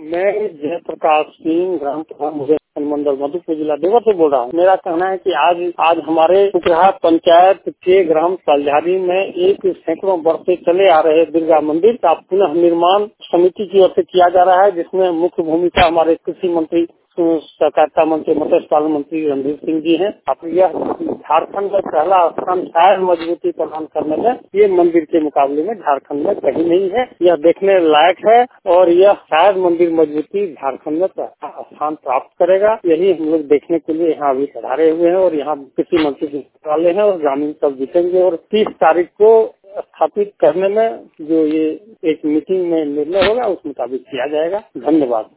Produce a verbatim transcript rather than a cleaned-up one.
मैं जयप्रकाश सिंह ग्राम प्रधान मुजफ्फर मंडल मधुपुर जिला देवर से बोल रहा हूँ। मेरा कहना है कि आज आज हमारे उपग्रह पंचायत के ग्राम सालझारी में एक सैकड़ों वर्ष से चले आ रहे दुर्गा मंदिर का पुनः निर्माण समिति की ओर से किया जा रहा है, जिसमें मुख्य भूमिका हमारे कृषि मंत्री सहकारिता मंत्री मत्स्य पालन मंत्री रणधीर सिंह जी हैं। अब यह झारखंड में पहला स्थान शायद मजबूती प्रदान करने में ये मंदिर के मुकाबले में झारखंड में कहीं नहीं है। यह देखने लायक है और यह शायद मंदिर मजबूती झारखंड में पहला स्थान प्राप्त करेगा। यही हम लोग देखने के लिए यहाँ अभी पधारे हुए हैं और यहाँ कृषि मंत्री वाले हैं और ग्रामीण सब जीतेंगे और तीस तारीख को स्थापित करने में जो ये एक मीटिंग में निर्णय होगा उस मुताबिक किया जाएगा। धन्यवाद।